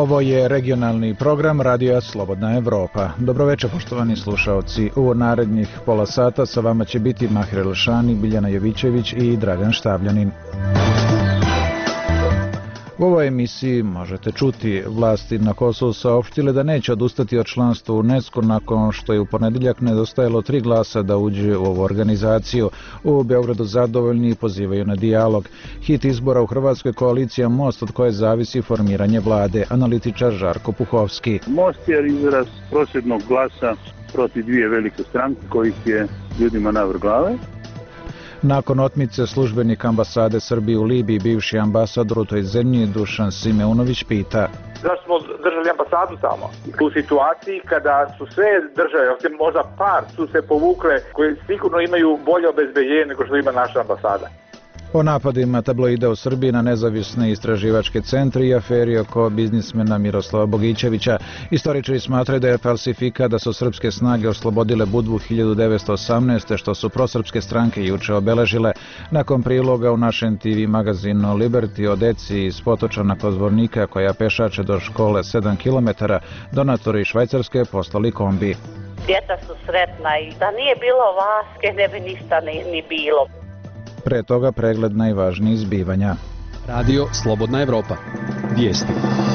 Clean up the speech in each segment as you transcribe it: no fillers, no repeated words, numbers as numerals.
Ovo je regionalni program Radija Slobodna Evropa. Dobroveče, poštovani slušaoci. U narednih pola sata sa vama će biti Mahir Elšani, Biljana Jovićević i Dragan Štavljanin. U ovoj emisiji možete čuti, vlasti na Kosovu saopštile da neće odustati od članstva u UNESCO nakon što je u ponedjeljak nedostajalo 3 glasa da uđe u ovu organizaciju. U Beogradu zadovoljni i pozivaju na dijalog. Hit izbora u Hrvatskoj, koalicija Most, od koje zavisi formiranje vlade. Analitičar Žarko Puhovski. Most je izraz prosvjednog glasa protiv dvije velike stranke kojih je ljudima navrh glave. Nakon otmice službenik ambasade Srbije u Libiji, bivši ambasador u toj zemlji Dušan Simeunović pita: zašto smo držali ambasadu tamo? U situaciji kada su sve države, možda par, su se povukle, koje sigurno imaju bolje obezbeđenje nego što ima naša ambasada. O napadima tabloida u Srbiji na nezavisne istraživačke centre i aferi oko biznismena Miroslava Bogićevića. Istoričari smatraju da je falsifikat da su srpske snage oslobodile Budvu 1918. što su prosrpske stranke juče obeležile. Nakon priloga u našem TV magazinu Liberty o deci iz Potočana kod Zvornika koja pešače do škole 7 km, donatori iz Švajcarske poslali kombi. Djeca su sretna i da nije bilo Vaske ne bi ništa ni bilo. Pre toga pregled najvažnijih zbivanja. Radio Slobodna Evropa. Vijesti.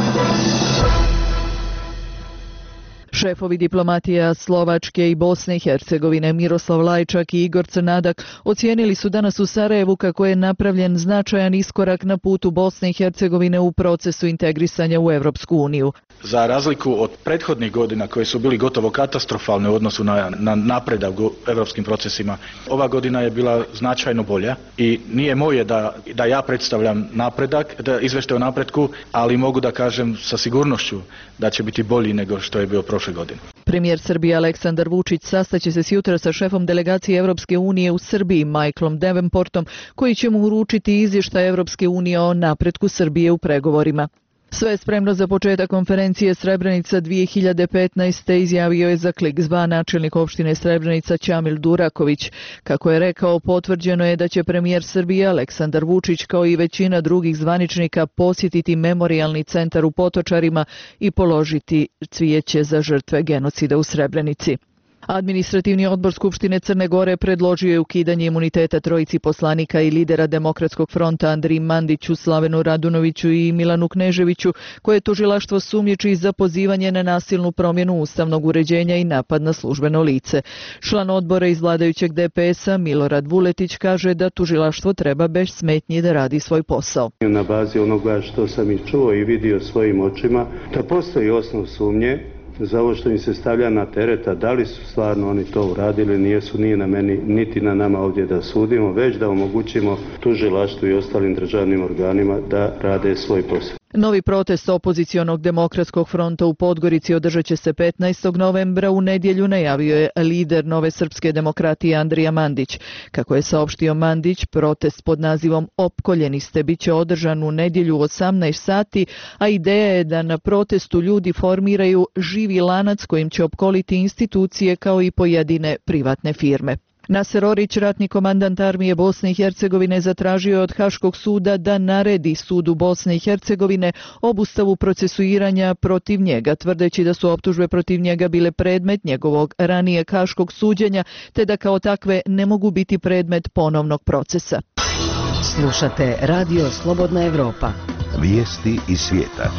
Šefovi diplomatija Slovačke i Bosne i Hercegovine Miroslav Lajčak i Igor Crnadak ocijenili su danas u Sarajevu kako je napravljen značajan iskorak na putu Bosne i Hercegovine u procesu integrisanja u Evropsku uniju. Za razliku od prethodnih godina koje su bili gotovo katastrofalne u odnosu na napredak u evropskim procesima, ova godina je bila značajno bolja i nije moje da ja predstavljam napredak, da izveštaj o napretku, ali mogu da kažem sa sigurnošću da će biti bolji nego što je bio prošle godine. Premijer Srbije Aleksandar Vučić sastaće se sjutra sa šefom delegacije Evropske unije u Srbiji Michaelom Davenportom, koji će mu uručiti izvještaj Evropske unije o napretku Srbije u pregovorima. Sve je spremno za početak konferencije Srebrenica 2015. izjavio je za Klik zva načelnik opštine Srebrenica Ćamil Duraković. Kako je rekao, potvrđeno je da će premijer Srbije Aleksandar Vučić kao i većina drugih zvaničnika posjetiti memorijalni centar u Potočarima i položiti cvijeće za žrtve genocida u Srebrenici. Administrativni odbor Skupštine Crne Gore predložio je ukidanje imuniteta trojici poslanika i lidera Demokratskog fronta Andriji Mandiću, Slavenu Radunoviću i Milanu Kneževiću, koje tužilaštvo sumnjiči za pozivanje na nasilnu promjenu ustavnog uređenja i napad na službeno lice. Član odbora iz vladajućeg DPS-a Milorad Vuletić kaže da tužilaštvo treba bez smetnji da radi svoj posao. Na bazi onoga što sam i čuo i vidio svojim očima, da postoji osnov sumnje za ovo što im se stavlja na tereta, da li su stvarno oni to uradili, nijesu, nije na meni niti na nama ovdje da sudimo, već da omogućimo tužilaštvu i ostalim državnim organima da rade svoj posao. Novi protest opozicionog Demokratskog fronta u Podgorici održat će se 15. novembra u nedjelju, najavio je lider Nove srpske demokratije Andrija Mandić. Kako je saopštio Mandić, protest pod nazivom Opkoljeni ste bit će održan u nedjelju u 18 sati, a ideja je da na protestu ljudi formiraju živi lanac kojim će opkoliti institucije kao i pojedine privatne firme. Naser Orić, ratni komandant armije Bosne i Hercegovine, zatražio je od Haškog suda da naredi sudu Bosne i Hercegovine obustavu procesuiranja protiv njega, tvrdeći da su optužbe protiv njega bile predmet njegovog ranijeg haškog suđenja, te da kao takve ne mogu biti predmet ponovnog procesa. Slušate Radio Slobodna Evropa. Vijesti iz svijeta.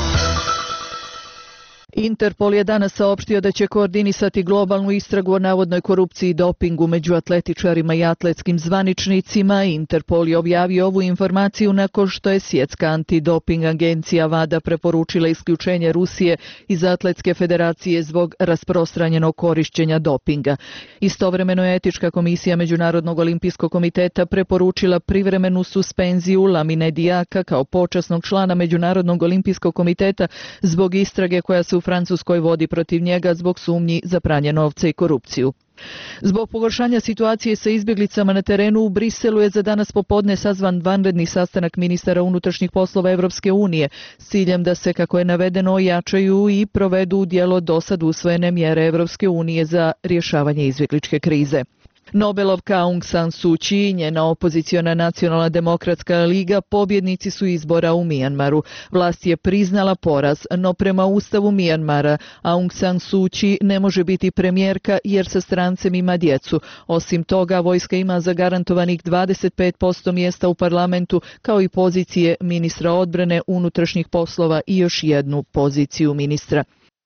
Interpol je danas saopštio da će koordinisati globalnu istragu o navodnoj korupciji i dopingu među atletičarima i atletskim zvaničnicima. Interpol je objavio ovu informaciju nakon što je Svjetska antidoping agencija WADA preporučila isključenje Rusije iz Atletske federacije zbog rasprostranjenog korišćenja dopinga. Istovremeno je Etička komisija Međunarodnog olimpijskog komiteta preporučila privremenu suspenziju Lamine Diaka kao počasnog člana Međunarodnog olimpijskog komiteta zbog istrage koja se u Francuskoj vodi protiv njega zbog sumnji za pranje novca i korupciju. Zbog pogoršanja situacije sa izbjeglicama na terenu u Briselu je za danas popodne sazvan vanredni sastanak ministara unutrašnjih poslova Evropske unije s ciljem da se, kako je navedeno, ojačaju i provedu u djelo dosad usvojene mjere Evropske unije za rješavanje izbjegličke krize. Nobelovka Aung San Suu Kyi i njena opoziciona Nacionalna demokratska liga pobjednici su izbora u Mijanmaru. Vlast je priznala poraz, no prema ustavu Mijanmara Aung San Suu Kyi ne može biti premijerka jer sa strancem ima djecu. Osim toga, vojska ima zagarantovanih 25% mjesta u parlamentu, kao i pozicije ministra odbrane, unutrašnjih poslova i još jednu poziciju ministra.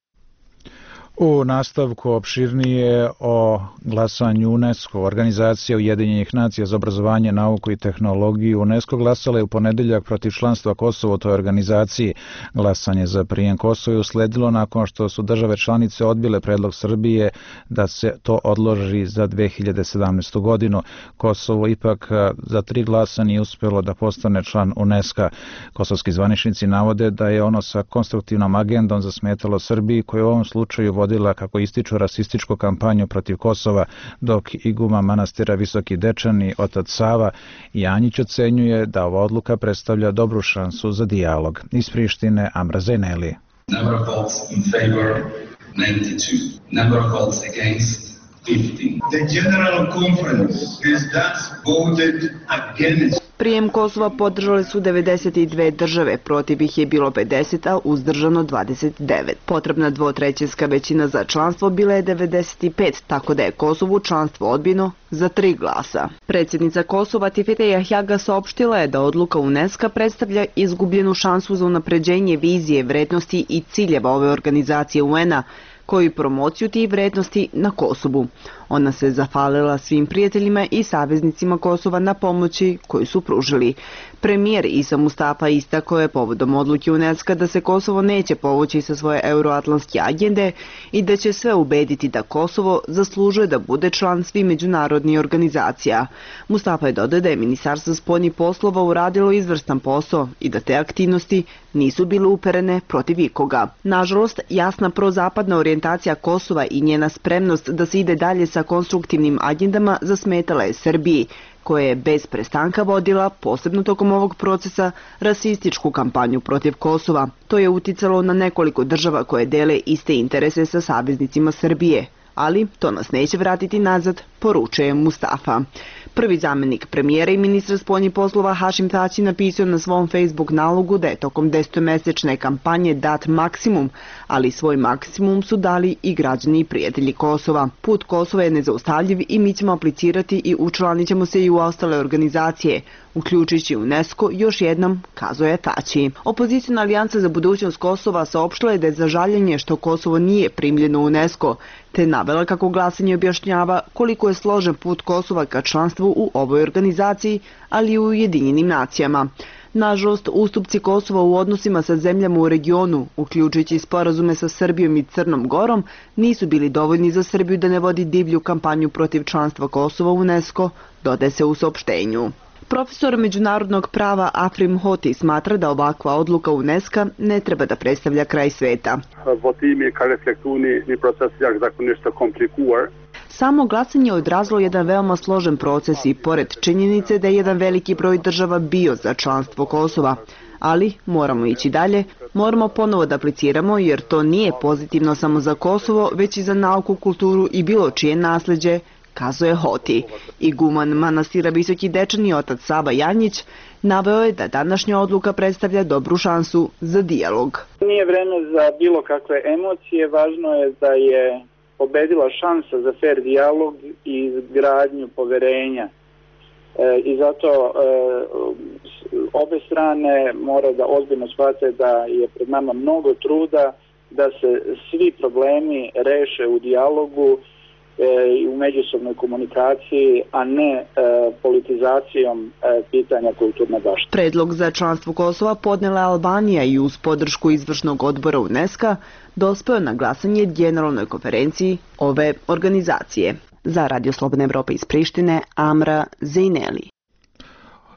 U nastavku opširnije o glasanju UNESCO, Organizacija Ujedinjenih nacija za obrazovanje, nauku i tehnologiju. UNESCO glasala je u ponedjeljak protiv članstva Kosova u toj organizaciji. Glasanje za prijem Kosova je usledilo nakon što su države članice odbile predlog Srbije da se to odloži za 2017. godinu. Kosovo ipak za 3 glasa nije uspjelo da postane član UNESCO. Kosovski zvaničnici navode da je ono sa konstruktivnom agendom zasmetalo Srbiji, koja u ovom slučaju vodila, kako ističu, rasističku kampanju protiv Kosova, dok iguma manastira Visoki Dečani, otac Sava Janjić, ocenjuje da ova odluka predstavlja dobru šansu za dijalog. Iz Prištine, Amra Zejneli. Number of votes in favor, 92. Number of votes against, 15. The General Conference has thus voted against. Prijem Kosova podržale su 92 države, protiv ih je bilo 50, a uzdržano 29. Potrebna dvotrećinska većina za članstvo bila je 95, tako da je Kosovu članstvo odbijeno za 3 glasa. Predsjednica Kosova Tifete Jahjaga saopštila je da odluka UNESCO predstavlja izgubljenu šansu za unapređenje vizije, vrednosti i ciljeva ove organizacije UN-a, koji promociju tih vrednosti na Kosovu. Ona se zahvalila svim prijateljima i saveznicima Kosova na pomoći koju su pružili. Premijer Isa Mustafa istakao je povodom odluke UNESCO da se Kosovo neće povući sa svoje euroatlantske agende i da će sve ubediti da Kosovo zaslužuje da bude član svih međunarodnih organizacija. Mustafa je dodao da je Ministarstvo spoljnih poslova uradilo izvrstan posao i da te aktivnosti nisu bile uperene protiv ikoga. Nažalost, jasna prozapadna orijentacija Kosova i njena spremnost da se ide dalje sa konstruktivnim agendama zasmetala je Srbiji, koja je bez prestanka vodila, posebno tokom ovog procesa, rasističku kampanju protiv Kosova. To je uticalo na nekoliko država koje dele iste interese sa saveznicima Srbije. Ali to nas neće vratiti nazad, poručuje Mustafa. Prvi zamjenik premijera i ministra spoljnih poslova Hašim Tači napisao na svom Facebook nalogu da je tokom 10-mesečne kampanje dat maksimum, ali svoj maksimum su dali i građani i prijatelji Kosova. Put Kosova je nezaustavljiv i mi ćemo aplicirati i učlanit ćemo se i u ostale organizacije, uključujući UNESCO, još jednom, kazao je Tači. Opozicijna alijansa za budućnost Kosova saopštila je da je za žaljenje što Kosovo nije primljeno u UNESCO, te navela kako glasanje objašnjava koliko je složen put Kosova ka članstvu u ovoj organizaciji, ali i u Ujedinjenim nacijama. Nažalost, ustupci Kosova u odnosima sa zemljama u regionu, uključujući sporazume sa Srbijom i Crnom Gorom, nisu bili dovoljni za Srbiju da ne vodi divlju kampanju protiv članstva Kosova u UNESCO, dodaje se u saopštenju. Profesor međunarodnog prava Afrim Hoti smatra da ovakva odluka UNESCO ne treba da predstavlja kraj sveta. Samo glasanje je odrazilo jedan veoma složen proces i pored činjenice da je jedan veliki broj država bio za članstvo Kosova. Ali moramo ići dalje, moramo ponovo da apliciramo jer to nije pozitivno samo za Kosovo, već i za nauku, kulturu i bilo čije nasleđe, kazuje Hoti. Iguman manastira Visoki Dečani, otac Sava Janjić, naveo je da današnja odluka predstavlja dobru šansu za dijalog. Nije vreme za bilo kakve emocije, važno je da je pobedila šansa za fair dijalog i izgradnju poverenja. I zato obe strane mora da ozbiljno shvate da je pred nama mnogo truda da se svi problemi reše u dijalogu i u međusobnoj komunikaciji, a ne politizacijom pitanja kulturne baštine. Predlog za članstvo Kosova podnela Albanija i uz podršku izvršnog odbora UNESCO dospeo na glasanje generalnoj konferenciji ove organizacije. Za Radio Slobodna Evropa iz Prištine, Amra Zejneli.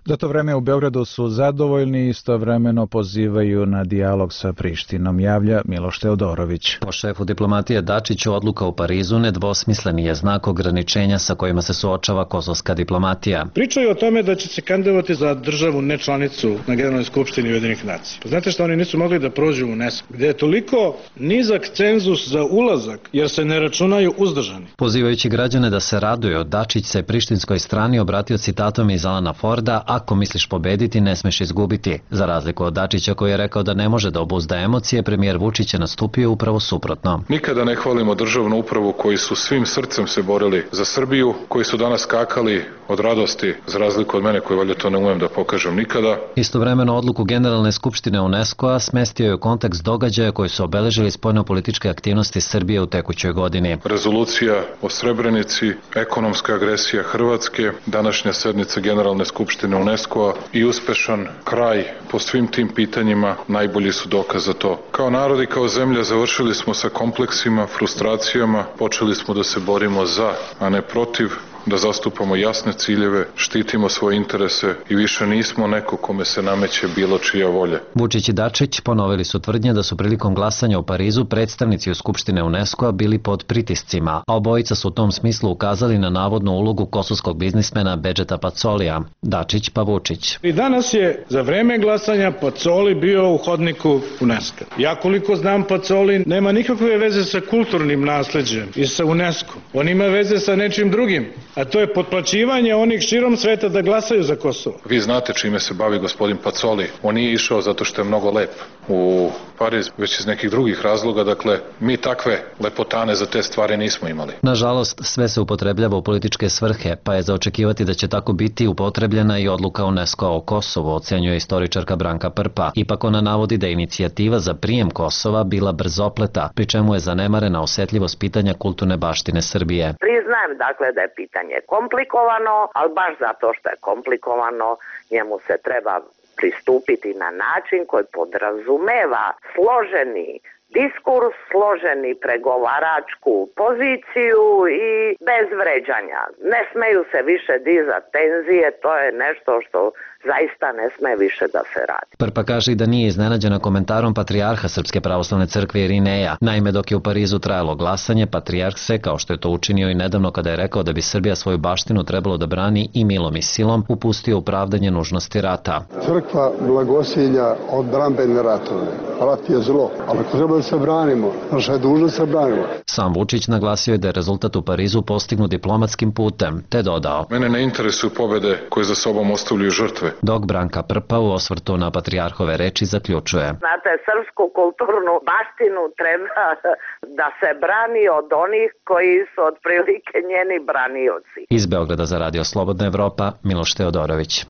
Za to vreme u Beogradu su zadovoljni i istovremeno pozivaju na dijalog sa Prištinom, javlja Miloš Teodorović. Po šefu diplomatije Dačiću, odluka u Parizu nedvosmisleni je znak ograničenja sa kojima se suočava kosovska diplomatija. Pričaju o tome da će se kandidovati za državu nečlanicu na Generalnoj skupštini Ujedinjenih nacija. Znate što, oni nisu mogli da prođu u UNESCO, gde je toliko nizak cenzus za ulazak, jer se ne računaju uzdržani. Pozivajući građane da se raduju, Dačić se prištinskoj strani obratio citatom iz Alana Forda: ako misliš pobediti, ne smeš izgubiti. Za razliku od Dačića koji je rekao da ne može da obuzda emocije, premijer Vučić je nastupio upravo suprotno. Nikada ne hvalimo državnu upravu koji su svim srcem se borili za Srbiju, koji su danas skakali od radosti, za razliku od mene koji valjda to ne umem da pokažem nikada. Istovremeno odluku Generalne skupštine UNESCO-a smestio je u kontekst događaja koji su obeležili spoljnopolitičke aktivnosti Srbije u tekućoj godini. Rezolucija o Srebrenici, ekonomska agresija Hrvatske, današnja sednica Generalne skupštine UNESCO-a i uspešan kraj po svim tim pitanjima najbolji su dokaz za to. Kao narod i kao zemlja završili smo sa kompleksima, frustracijama, počeli smo da se borimo za, a ne protiv, da zastupamo jasne ciljeve, štitimo svoje interese i više nismo neko kome se nameće bilo čija volja. Vučić i Dačić ponovili su tvrdnje da su prilikom glasanja u Parizu predstavnici u Skupštine UNESCO-a bili pod pritiscima, a obojica su u tom smislu ukazali na navodnu ulogu kosovskog biznismena Bedžeta Pacolija. Dačić pa Vučić. I danas je za vreme glasanja Pacoli bio u hodniku UNESCO. Ja koliko znam, Pacoli nema nikakve veze sa kulturnim nasleđem i sa UNESCO. On ima veze sa nečim drugim, a to je potplaćivanje onih širom sveta da glasaju za Kosovo. Vi znate čime se bavi gospodin Pacoli. On nije išao zato što je mnogo lep u Pariz, već iz nekih drugih razloga. Dakle, mi takve lepotane za te stvari nismo imali. Nažalost, sve se upotrebljava u političke svrhe, pa je za očekivati da će tako biti upotrebljena i odluka UNESCO o Kosovu, ocenjuje istoričarka Branka Prpa. Ipak ona navodi da je inicijativa za prijem Kosova bila brzopleta, pri čemu je zanemarena osetljivost pitanja kulturne baštine Srbije. Priznajem dakle da je pitanje komplikovano, ali baš zato što je komplikovano, njemu se treba pristupiti na način koji podrazumeva složeni diskurs, složeni pregovaračku poziciju i bez vređanja. Ne smeju se više dizati tenzije, to je nešto što zaista ne sme više da se radi. Prpa kaže i da nije iznenađena komentarom patrijarha Srpske pravoslavne crkve Irineja. Naime, dok je u Parizu trajalo glasanje, patrijarh se, kao što je to učinio i nedavno kada je rekao da bi Srbija svoju baštinu trebalo da brani i milom i silom, upustio u pravdanje nužnosti rata. Crkva blagosilja odbrambene ratove. Rat je zlo, ali ako treba da se branimo, naša je dužnost se branimo. Sam Vučić naglasio je da je rezultat u Parizu postignut diplomatskim putem, te dodao: mene ne interesuju pobede koje za sobom ostavljaju žrtve. Dok Branka Prpa u osvrtu na patrijarhove reči zaključuje: znate, srpsku kulturnu baštinu treba da se brani od onih koji su otprilike njeni branioci. Iz Beograda za Radio Slobodna Evropa, Miloš Teodorović.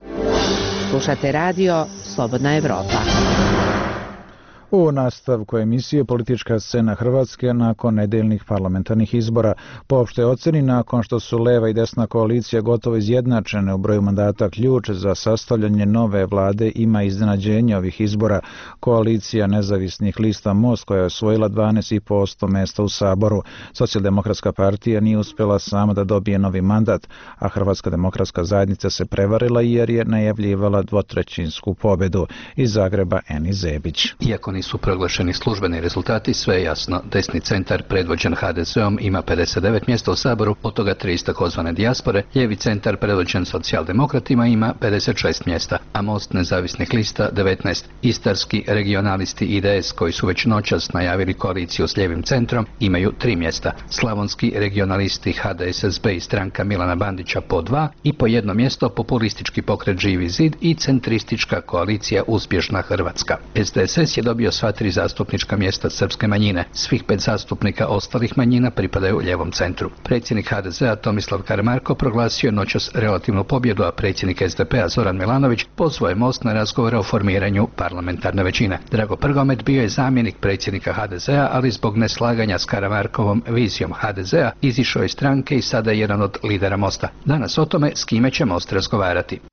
Slušate radio Slobodna Evropa. U nastavku emisije politička scena Hrvatske nakon nedeljnih parlamentarnih izbora. Po opštoj oceni, nakon što su leva i desna koalicija gotovo izjednačene u broju mandata, ključ za sastavljanje nove vlade ima iznenađenje ovih izbora. Koalicija nezavisnih lista Most, koja je osvojila 12,5% mesta u Saboru. Socijaldemokratska partija nije uspjela sama da dobije novi mandat, a Hrvatska demokratska zajednica se prevarila jer je najavljivala dvotrećinsku pobedu. Iz Zagreba Eni Zebić. Iako nisu proglašeni službeni rezultati, sve je jasno. Desni centar, predvođen HDZ-om, ima 59 mjesta u Saboru, od toga 3 iz takozvane dijaspore. Lijevi centar, predvođen socijaldemokratima, ima 56 mjesta, a Most nezavisnih lista 19. Istarski regionalisti IDS, koji su već noćas najavili koaliciju s lijevim centrom, imaju 3 mjesta. Slavonski regionalisti HDSSB i stranka Milana Bandića po 2 i po 1 mjesto populistički pokret Živi zid i centristička koalicija Uspješna Hrvatska. SDSS je dobio sva 3 zastupnička mjesta srpske manjine. Svih 5 zastupnika ostalih manjina pripadaju ljevom centru. Predsjednik HDZ-a Tomislav Karamarko proglasio noćas relativnu pobjedu, a predsjednik SDP-a Zoran Milanović pozvao je Most na razgovore o formiranju parlamentarne većine. Drago Prgomet bio je zamjenik predsjednika HDZ-a, ali zbog neslaganja s Karamarkovom vizijom HDZ-a izišao iz stranke i sada je jedan od lidera Mosta. Danas o tome s kime će Most razgovarati.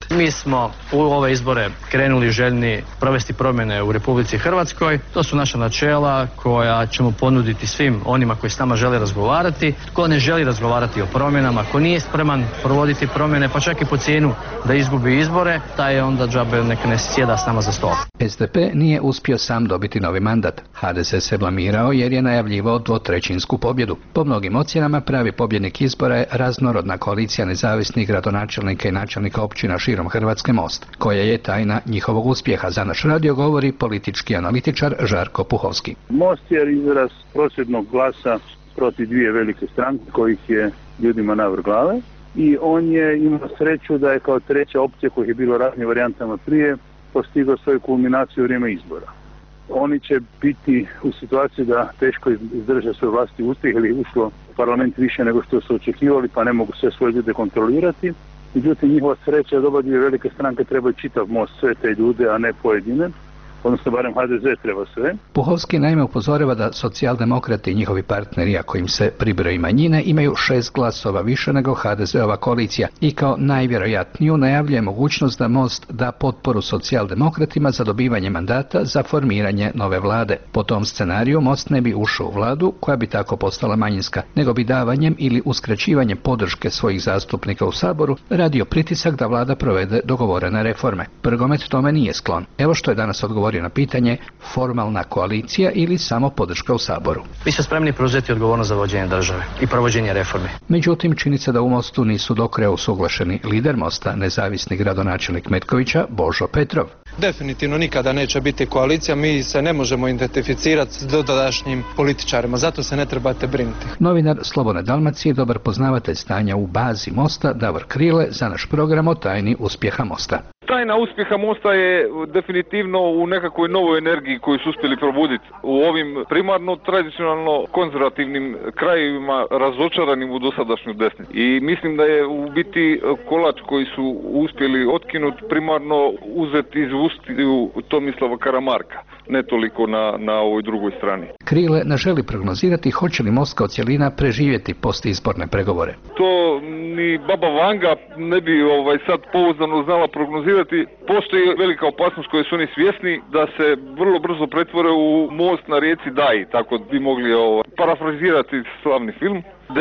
Mi smo u ove izbore krenuli željni provesti promjene u Republici Hrvatskoj. To su naša načela koja ćemo ponuditi svim onima koji s nama žele razgovarati. Tko ne želi razgovarati o promjenama, ko nije spreman provoditi promjene, pa čak i po cijenu da izgubi izbore, taj je onda džabe neka ne sjeda s nama za stol. SDP nije uspio sam dobiti novi mandat. HDZ se blamirao jer je najavljivao dvotrećinsku pobjedu. Po mnogim ocjenama pravi pobjednik izbora je raznorodna koalicija nezavisnih gradonačelnika i načelnika općina širom Hrvatske Most, koja je tajna njihovog uspjeha. Za naš radio govori politički analitičar Žarko Puhovski. Most je izraz prosvjednog glasa protiv dvije velike stranke kojih je ljudima navrh glave i on je imao sreću da je kao treća opcija kojih je bilo raznim varijantama prije postigao svoju kulminaciju u vrijeme izbora. Oni će biti u situaciji da teško izdrže svoj vlastiti uspjeh ili ušlo u parlament više nego što su očekivali pa ne mogu sve svoje ljude kontrolirati. Međutim, njihova sreća je da oba dvije velike stranke trebaju čitav most, sve te ljude, a ne pojedine. Odnosno, barem HDZ treba sve. Puhovski naime upozorava da socijaldemokrati i njihovi partneri, ako im se pribroji manjine, imaju 6 glasova više nego HDZ-ova koalicija i kao najvjerojatniju najavljuje mogućnost da Most da potporu socijaldemokratima za dobivanje mandata za formiranje nove vlade. Po tom scenariju Most ne bi ušao u vladu koja bi tako postala manjinska, nego bi davanjem ili uskraćivanjem podrške svojih zastupnika u Saboru radio pritisak da vlada provede dogovorene reforme. Prgomet tome nije sklon. Evo što je danas odgovorio na pitanje: formalna koalicija ili samo podrška u Saboru. Mi smo spremni preuzeti odgovornost za vođenje države i provođenje reforme. Međutim, čini se da u Mostu nisu do kraja usuglašeni lider Mosta, nezavisni gradonačelnik Metkovića, Božo Petrov. Definitivno nikada neće biti koalicija, mi se ne možemo identificirati s dotadašnjim političarima, zato se ne trebate brinuti. Novinar Slobodne Dalmacije, dobar poznavatelj stanja u bazi Mosta, Davor Krile, za naš program o tajni uspjeha Mosta. Tajna uspjeha Mosta je definitivno u nekakvoj novoj energiji koju su uspjeli probuditi u ovim primarno tradicionalno konzervativnim krajevima razočaranim u dosadašnju desnicu. I mislim da je u biti kolač koji su uspjeli otkinuti primarno uzeti iz ustiju Tomislava Karamarka, ne toliko na ovoj drugoj strani. Krile ne želi prognozirati hoće li Most kao cjelina preživjeti postizborne pregovore. To ni baba Vanga ne bi sad pouzdano znala prognozirati. Postoji velika opasnost koju su oni svjesni da se vrlo brzo pretvore u most na rijeci Daji, tako bi mogli parafrazirati slavni film.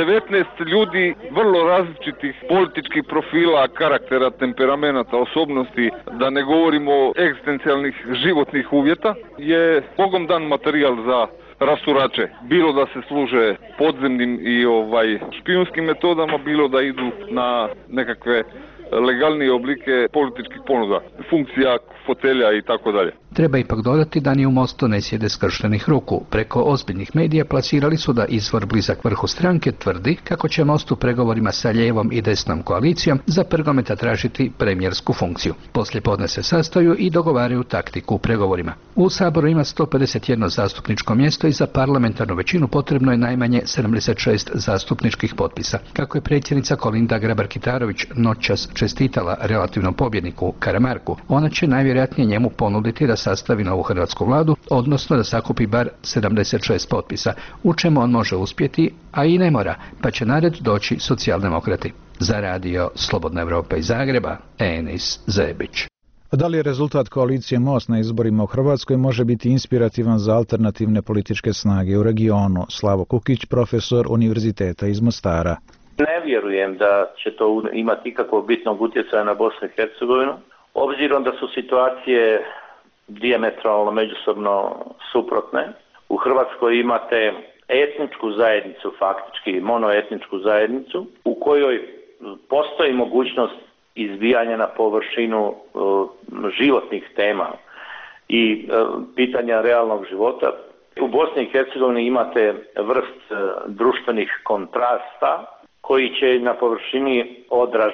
19 ljudi vrlo različitih političkih profila, karaktera, temperamenata, osobnosti, da ne govorimo o egzistencijalnih životnih uvjeta, je bogom dan materijal za rasurače. Bilo da se služe podzemnim i špijunskim metodama, bilo da idu na nekakve legalnije oblike političkih ponuda, funkcija, fotelja i tako dalje. Treba ipak dodati da ni u Mostu ne sjede skrštenih ruku. Preko ozbiljnih medija plasirali su da izvor blizak vrhu stranke tvrdi kako će Most u pregovorima sa lijevom i desnom koalicijom za Prgometa tražiti premijersku funkciju. Poslijepodne se sastaju i dogovaraju taktiku u pregovorima. U Saboru ima 151 zastupničko mjesto i za parlamentarnu većinu potrebno je najmanje 76 zastupničkih potpisa. Kako je predsjednica Kolinda Grabar-Kitarović noćas čestitala relativnom pobjedniku Karamarku, ona će najvjerojatnije njemu ponuditi da sastavi novu hrvatsku vladu, odnosno da sakupi bar 76 potpisa, u čemu on može uspjeti, a i ne mora, pa će na red doći socijaldemokrati. Za radio Slobodna Evropa iz Zagreba, Enis Zebić. Da li je rezultat koalicije Most na izborima u Hrvatskoj može biti inspirativan za alternativne političke snage u regionu? Slavo Kukić, profesor Univerziteta iz Mostara. Ne vjerujem da će to imati ikakvog bitnog utjecaja na Bosnu i Hercegovinu, obzirom da su situacije dijametralno međusobno suprotne. U Hrvatskoj imate etničku zajednicu, faktički monoetničku zajednicu, u kojoj postoji mogućnost izbijanja na površinu životnih tema i pitanja realnog života. U Bosni i Hercegovini imate vrst društvenih kontrasta koji će na površini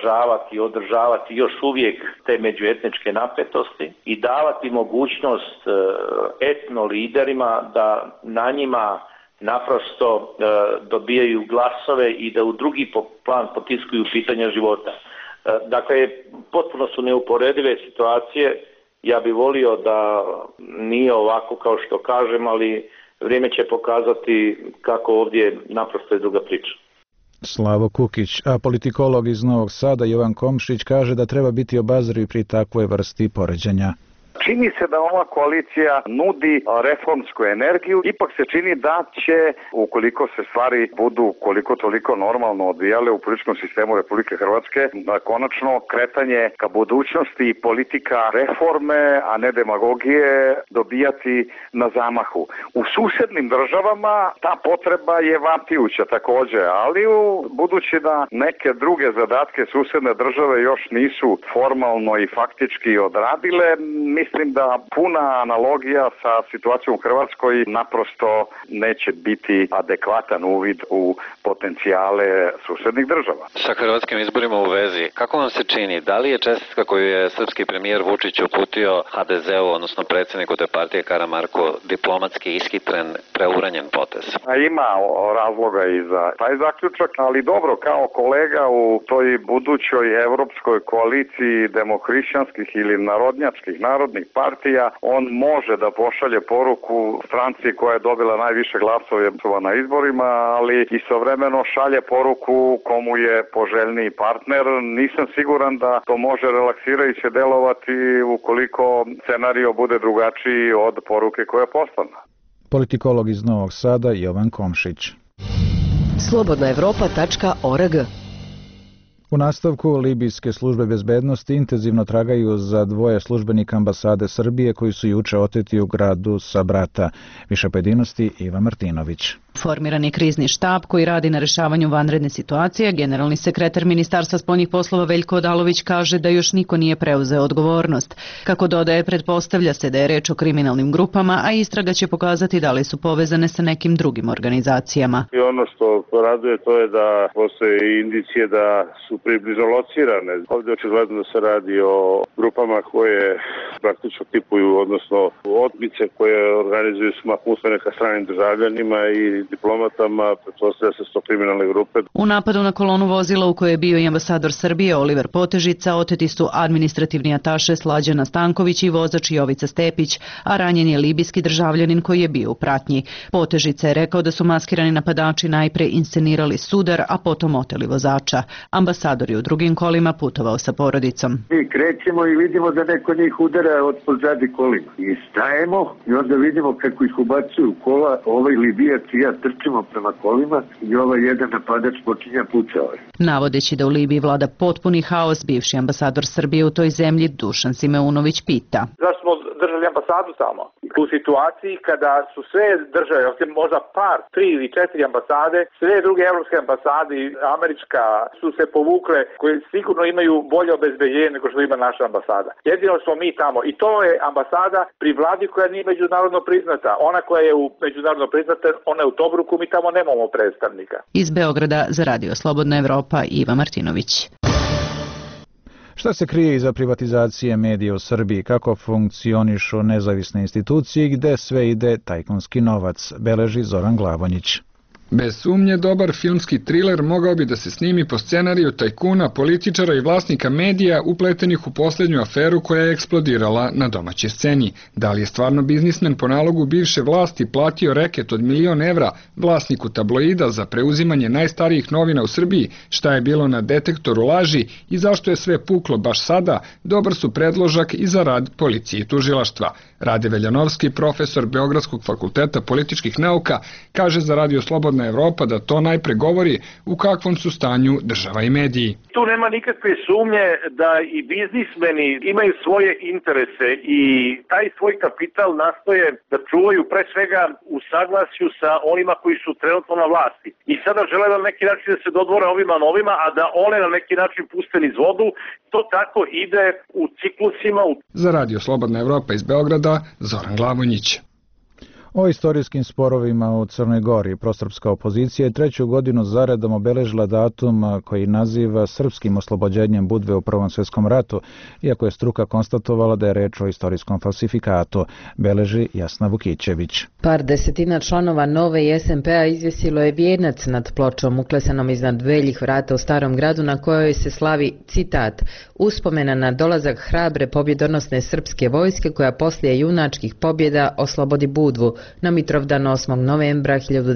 održavati još uvijek te međuetničke napetosti i davati mogućnost etno liderima da na njima naprosto dobijaju glasove i da u drugi plan potiskuju pitanja života. Dakle, potpuno su neuporedive situacije. Ja bih volio da nije ovako kao što kažem, ali vrijeme će pokazati kako ovdje naprosto je druga priča. Slavo Kukić, a politikolog iz Novog Sada Jovan Komšić kaže da treba biti obazriv pri takvoj vrsti poređenja. Čini se da ova koalicija nudi reformsku energiju, ipak se čini da će, ukoliko se stvari budu koliko toliko normalno odvijale u političkom sistemu Republike Hrvatske, konačno kretanje ka budućnosti i politika reforme, a ne demagogije, dobijati na zamahu. U susednim državama ta potreba je vapijuća također, ali budući da neke druge zadatke susedne države još nisu formalno i faktički odradile, mislim da puna analogija sa situacijom u Hrvatskoj naprosto neće biti adekvatan uvid u potencijale susednih država. Sa hrvatskim izborima u vezi, kako vam se čini, da li je čestitka koju je srpski premijer Vučić uputio HDZ-u, odnosno predsjedniku te partije Karamarku, diplomatski ishitren, preuranjen potez? Ima razloga i za taj zaključak, ali dobro, kao kolega u toj budućoj evropskoj koaliciji demohrišćanskih ili narodnih partija, on može da pošalje poruku stranci koja je dobila najviše glasova na izborima, ali istovremeno šalje poruku komu je poželjniji partner. Nisam siguran da to može relaksirajuće delovati ukoliko scenario bude drugačiji od poruke koja je poslana. Politikolog iz Novog Sada Jovan Komšić. Slobodnaevropa.org. U nastavku, libijske službe bezbednosti intenzivno tragaju za dvoje službenika ambasade Srbije koji su juče oteti u gradu Sabrata. Više pojedinosti Iva Martinović. Formiran je krizni štab koji radi na rešavanju vanredne situacije. Generalni sekretar Ministarstva spoljnih poslova Veljko Odalović kaže da još niko nije preuzeo odgovornost. Kako dodaje, pretpostavlja se da je reč o kriminalnim grupama, a istraga će pokazati da li su povezane sa nekim drugim organizacijama. I ono što raduje to je da postoje indicije da su približno locirane. Ovdje očigledno da se radi o grupama koje praktično tipuju, odnosno otmice koje organizuju usmene ka stranim državljanima i diplomatama, pretpostavlja se sto kriminalne grupe. U napadu na kolonu vozila u kojoj je bio i ambasador Srbije Oliver Potežica oteti su administrativni ataše Slađana Stanković i vozač Jovica Stepić, a ranjen je libijski državljanin koji je bio u pratnji. Potežica je rekao da su maskirani napadači najpre inscenirali sudar, a potom oteli vozača. Ambasador je u drugim kolima putovao sa porodicom. Mi krećemo i vidimo da neko njih udara od pozadi kolima. I stajemo i onda vidimo kako ih ubacuju u kola, ovaj Libijac i ja trčimo prema kolima i ovaj jedan napadač počinja pucao. Navodeći da u Libiji vlada potpuni haos, bivši ambasador Srbije u toj zemlji Dušan Simeunović pita. Zašto smo držali ambasadu tamo? U situaciji kada su sve države, možda par, 3 ili 4 ambasade, sve druge evropske ambasade i američka su se povukle, koje sigurno imaju bolje obezbeđenje nego što ima naša ambasada. Jedino smo mi tamo i to je ambasada pri vladi koja nije međunarodno priznata. Ona koja je međunarodno priznata, ona je u Tobruku, mi tamo nemamo predstavnika. Iz Beograda za Radio Slobodna Evropa Iva Martinović. Šta se krije iza privatizacije medija u Srbiji, kako funkcionišu nezavisne institucije i gde sve ide tajkunski novac, beleži Zoran Glavonjić. Bez sumnje, dobar filmski triler mogao bi da se snimi po scenariju tajkuna, političara i vlasnika medija upletenih u posljednju aferu koja je eksplodirala na domaćoj sceni. Da li je stvarno biznismen po nalogu bivše vlasti platio reket od 1.000.000 evra vlasniku tabloida za preuzimanje najstarijih novina u Srbiji, šta je bilo na detektoru laži i zašto je sve puklo baš sada, dobar su predložak i za rad policije i tužilaštva. Rade Veljanovski, profesor Beogradskog fakulteta političkih nauka, kaže za Radio Slobodna Evropa da to najpre govori u kakvom su stanju država i mediji. Tu nema nikakve sumnje da i biznismeni imaju svoje interese i taj svoj kapital nastoje da čuvaju pre svega u saglasju sa onima koji su trenutno na vlasti. I sada žele na neki način da se dodvore ovima novima, a da one na neki način puste niz vodu. To tako ide u ciklusima. Za Radio Slobodna Evropa iz Beograda, Zoran Glavonjić. O istorijskim sporovima u Crnoj Gori prosrpska opozicija je 3. godinu zaredom obeležila datum koji naziva srpskim oslobođenjem Budve u Prvom svjetskom ratu, iako je struka konstatovala da je reč o istorijskom falsifikatu, beleži Jasna Vukićević. Par desetina članova Nove i SMP-a izvjesilo je vijenac nad pločom uklesanom iznad veljih vrata u Starom gradu na kojoj se slavi, citat, uspomena na dolazak hrabre pobjedonosne srpske vojske koja poslije junačkih pobjeda oslobodi Budvu. na Mitrovdan 8. novembra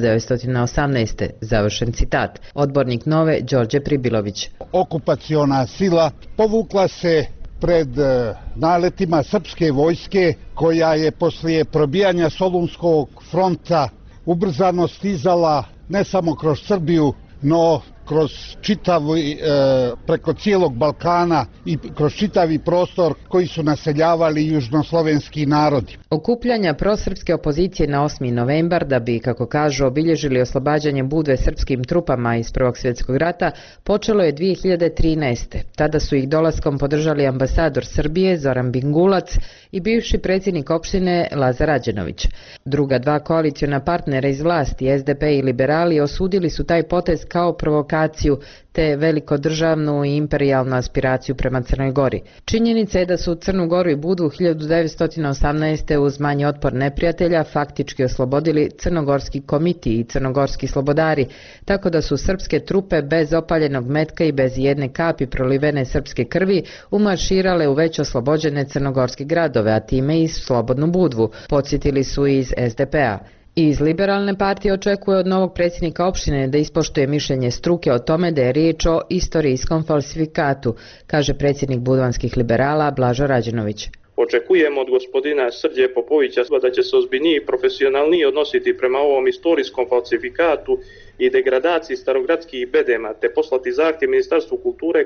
1918. Završen citat. Odbornik Nove Đorđe Pribilović. Okupaciona sila povukla se pred naletima srpske vojske koja je poslije probijanja Solunskog fronta ubrzano stizala ne samo kroz Srbiju, no kroz preko cijelog Balkana i kroz čitavi prostor koji su naseljavali južnoslovenski narodi. Okupljanja prosrpske opozicije na 8. novembar da bi, kako kažu, obilježili oslobađanje Budve srpskim trupama iz Prvog svjetskog rata počelo je 2013. Tada su ih dolaskom podržali ambasador Srbije Zoran Bingulac i bivši predsjednik opštine Lazar Rađenović. Druga dva koaliciona partnera iz vlasti, SDP i liberali, osudili su taj potez kao provokaciju te velikodržavnu i imperijalnu aspiraciju prema Crnoj Gori. Činjenica je da su Crnu Goru i Budvu 1918. uz manji otpor neprijatelja faktički oslobodili crnogorski komiti i crnogorski slobodari, tako da su srpske trupe bez opaljenog metka i bez jedne kapi prolivene srpske krvi umarširale u već oslobođene crnogorske gradove, a time i slobodnu Budvu, podsjetili su iz SDP-a. Iz Liberalne partije očekuje od novog predsjednika opštine da ispoštuje mišljenje struke o tome da je riječ o istorijskom falsifikatu, kaže predsjednik budvanskih liberala Blažo Rađenović. Očekujemo od gospodina Srđe Popovića da će se ozbiljnije i profesionalnije odnositi prema ovom istorijskom falsifikatu i degradaciji starogradskih bedema, te poslati zahtjev Ministarstvu kulture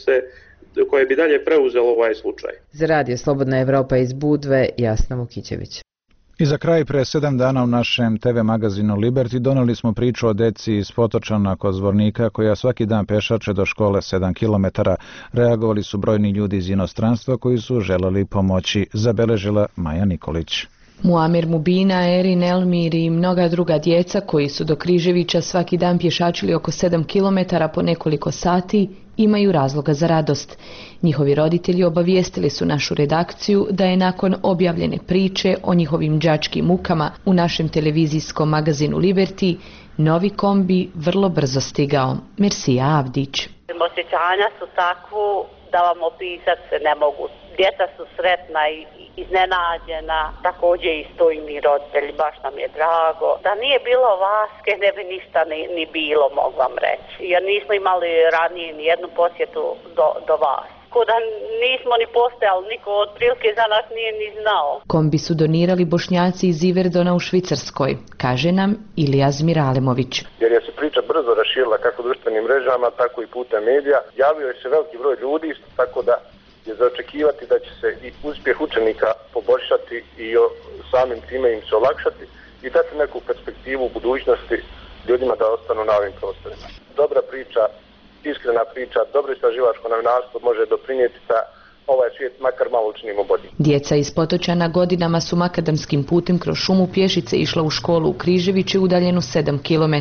koje bi dalje preuzelo ovaj slučaj. Za Radio Slobodna Evropa iz Budve, Jasna Vukićević. I za kraj, pre 7 dana u našem TV magazinu Liberty doneli smo priču o deci iz Potočana kod Zvornika koja svaki dan pešače do škole 7 km. Reagovali su brojni ljudi iz inostranstva koji su želeli pomoći, zabeležila Maja Nikolić. Muamir Mubina, Erin, Elmir i mnoga druga djeca koji su do Križevića svaki dan pješačili oko 7 km po nekoliko sati imaju razloga za radost. Njihovi roditelji obavijestili su našu redakciju da je nakon objavljene priče o njihovim đačkim mukama u našem televizijskom magazinu Liberty novi kombi vrlo brzo stigao. Mersija Avdić. Osjećanja su takvu da vam opisati se ne mogu. Djeca su sretna i iznenađena, također isto i mi roditelji, baš nam je drago. Da nije bilo Vaske ne bi ništa ni bilo, mogu vam reći. Jer nismo imali ranije ni jednu posjetu do vas. Da nismo ni postojali, niko od prilike za nas nije ni znao. Kombi su donirali Bošnjaci iz Iverdona u Švicarskoj, kaže nam Ilija Zmiralemović. Jer je se priča brzo raširila kako društvenim mrežama, tako i putem medija. Javio je se veliki broj ljudi, tako da je za očekivati da će se i uspjeh učenika poboljšati i samim time im se olakšati i dati neku perspektivu u budućnosti ljudima da ostanu na ovim prostorima. Dobra priča, iskrena priča, dobro istraživačko novinarstvo može doprinijeti da ovaj svijet makar malo učinimo bolji. Djeca iz Potočana godinama su makadamskim putem kroz šumu pješice išla u školu u Križeviće udaljenu 7 km.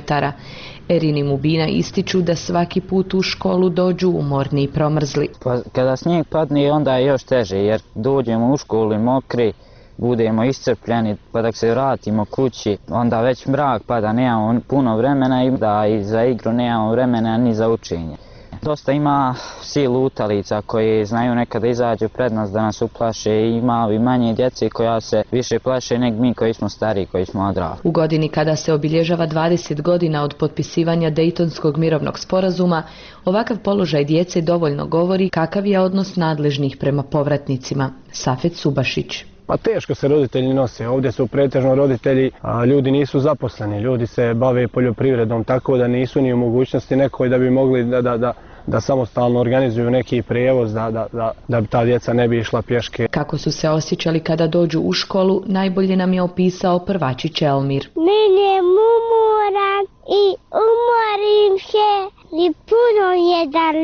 Erin i Mubina ističu da svaki put u školu dođu umorni i promrzli. Kada snijeg padne onda je još teže jer dođemo u školu mokri, budemo iscrpljeni pa dok se vratimo kući onda već mrak pada, nemamo puno vremena i da i za igru nemamo vremena ni za učenje. Dosta ima silu utalica koji znaju nekada izađu pred nas da nas uplaše i ima i manje djece koja se više plaše nego mi koji smo stariji, koji smo odrasli. U godini kada se obilježava 20 godina od potpisivanja Dejtonskog mirovnog sporazuma, ovakav položaj djece dovoljno govori kakav je odnos nadležnih prema povratnicima. Safet Subašić. Pa teško se roditelji nose, ovdje su pretežno roditelji, a ljudi nisu zaposleni, ljudi se bave poljoprivredom, tako da nisu ni u mogućnosti nekoj da bi mogli da samostalno organizuju neki prijevoz, da ta djeca ne bi išla pješke. Kako su se osjećali kada dođu u školu, najbolje nam je opisao prvačić Elmir. Mene umoram i umorim se i puno je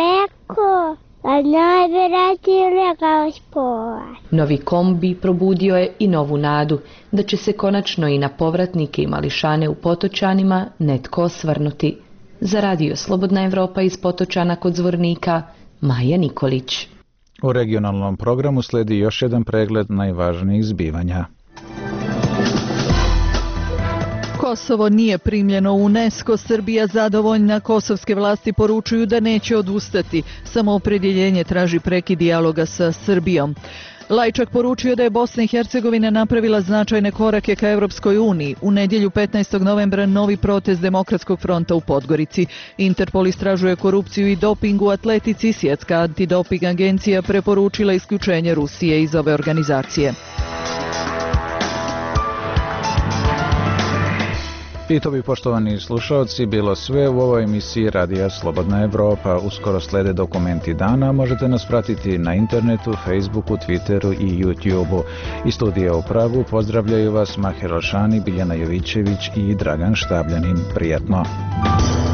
daleko. A najvjerojatnije legao spovat. Novi kombi probudio je i novu nadu da će se konačno i na povratnike i mališane u Potočanima netko osvrnuti. Za Radio Slobodna Evropa iz Potočana kod Zvornika, Maja Nikolić. U regionalnom programu slijedi još jedan pregled najvažnijih zbivanja. Kosovo nije primljeno u UNESCO, Srbija zadovoljna, kosovske vlasti poručuju da neće odustati. Samoopredjeljenje traži prekid dijaloga sa Srbijom. Lajčak poručio da je Bosna i Hercegovina napravila značajne korake ka Evropskoj uniji. U nedjelju 15. novembra novi protest Demokratskog fronta u Podgorici. Interpol istražuje korupciju i doping u atletici. Svjetska antidoping agencija preporučila isključenje Rusije iz ove organizacije. I to bi, poštovani slušalci, bilo sve u ovoj emisiji Radija Slobodna Evropa. Uskoro slede dokumenti dana, možete nas pratiti na internetu, Facebooku, Twitteru i YouTubeu. Iz studija u Pragu pozdravljaju vas Maher Alšani, Biljana Jovićević i Dragan Štabljanin. Prijatno!